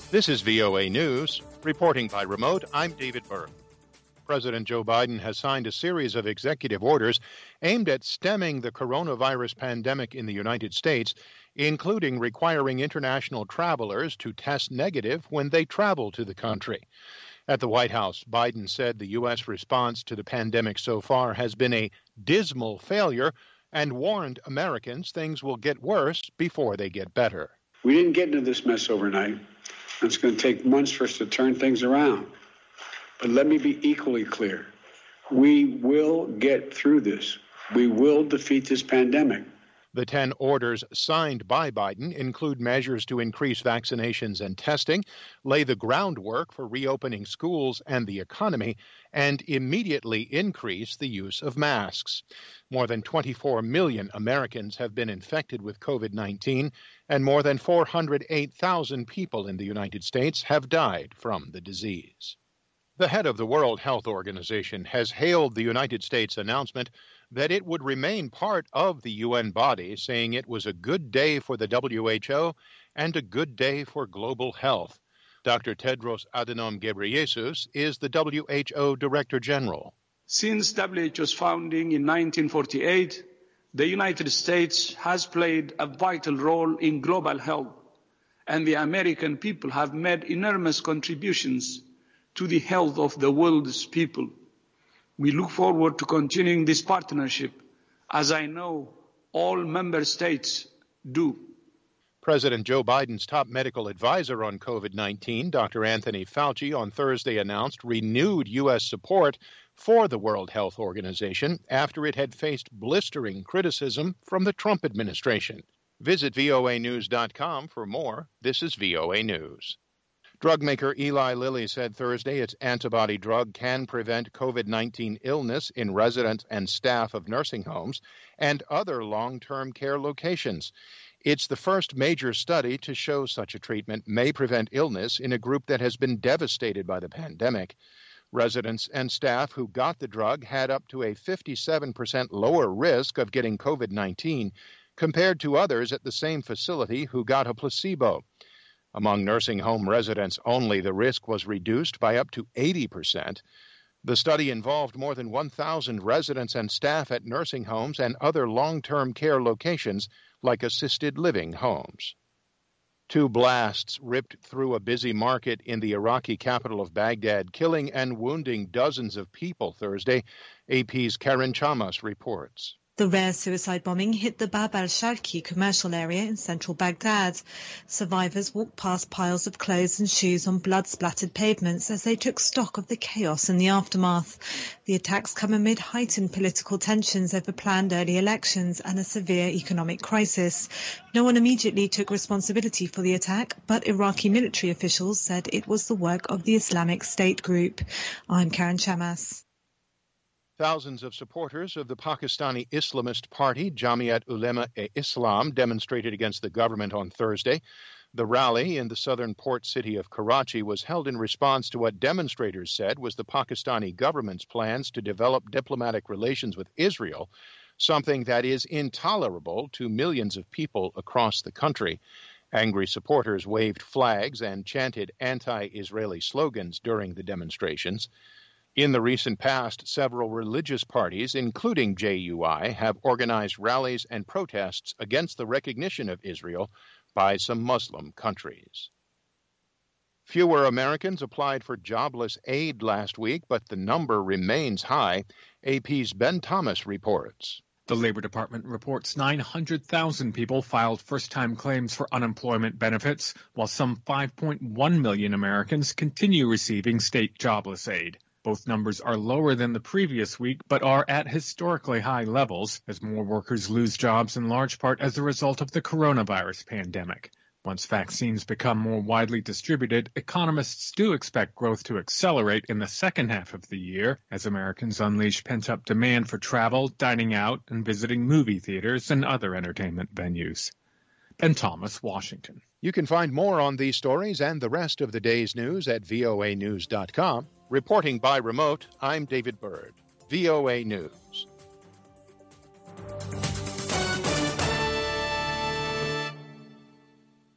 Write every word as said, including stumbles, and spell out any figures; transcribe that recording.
This is V O A News. Reporting by remote, I'm David Berg. President Joe Biden has signed a series of executive orders aimed at stemming the coronavirus pandemic in the United States, including requiring international travelers to test negative when they travel to the country. At the White House, Biden said the U S response to the pandemic so far has been a dismal failure and warned Americans things will get worse before they get better. We didn't get into this mess overnight. It's going to take months for us to turn things around. But let me be equally clear. We will get through this. We will defeat this pandemic. The ten orders signed by Biden include measures to increase vaccinations and testing, lay the groundwork for reopening schools and the economy, and immediately increase the use of masks. More than twenty-four million Americans have been infected with COVID nineteen, and more than four hundred eight thousand people in the United States have died from the disease. The head of the World Health Organization has hailed the United States announcement that it would remain part of the U N body, saying it was a good day for the W H O and a good day for global health. Doctor Tedros Adhanom Ghebreyesus is the W H O Director General. Since W H O's founding in nineteen forty-eight, the United States has played a vital role in global health, and the American people have made enormous contributions to the health of the world's people. We look forward to continuing this partnership, as I know all member states do. President Joe Biden's top medical advisor on COVID nineteen, Doctor Anthony Fauci, on Thursday announced renewed U S support for the World Health Organization after it had faced blistering criticism from the Trump administration. Visit V O A news dot com for more. This is V O A News. Drug maker Eli Lilly said Thursday its antibody drug can prevent COVID nineteen illness in residents and staff of nursing homes and other long-term care locations. It's the first major study to show such a treatment may prevent illness in a group that has been devastated by the pandemic. Residents and staff who got the drug had up to a fifty-seven percent lower risk of getting COVID nineteen compared to others at the same facility who got a placebo. Among nursing home residents only, the risk was reduced by up to eighty percent. The study involved more than one thousand residents and staff at nursing homes and other long-term care locations like assisted living homes. Two blasts ripped through a busy market in the Iraqi capital of Baghdad, killing and wounding dozens of people Thursday, A P's Karen Chamas reports. The rare suicide bombing hit the Bab al-Sharki commercial area in central Baghdad. Survivors walked past piles of clothes and shoes on blood-splattered pavements as they took stock of the chaos in the aftermath. The attacks come amid heightened political tensions over planned early elections and a severe economic crisis. No one immediately took responsibility for the attack, but Iraqi military officials said it was the work of the Islamic State group. I'm Karen Chamas. Thousands of supporters of the Pakistani Islamist party, Jamiat Ulema-e-Islam, demonstrated against the government on Thursday. The rally in the southern port city of Karachi was held in response to what demonstrators said was the Pakistani government's plans to develop diplomatic relations with Israel, something that is intolerable to millions of people across the country. Angry supporters waved flags and chanted anti-Israeli slogans during the demonstrations. In the recent past, several religious parties, including J U I, have organized rallies and protests against the recognition of Israel by some Muslim countries. Fewer Americans applied for jobless aid last week, but the number remains high. A P's Ben Thomas reports. The Labor Department reports nine hundred thousand people filed first-time claims for unemployment benefits, while some five point one million Americans continue receiving state jobless aid. Both numbers are lower than the previous week, but are at historically high levels as more workers lose jobs in large part as a result of the coronavirus pandemic. Once vaccines become more widely distributed, economists do expect growth to accelerate in the second half of the year as Americans unleash pent-up demand for travel, dining out, and visiting movie theaters and other entertainment venues. Ben Thomas, Washington. You can find more on these stories and the rest of the day's news at V O A news dot com. Reporting by remote, I'm David Byrd. V O A News.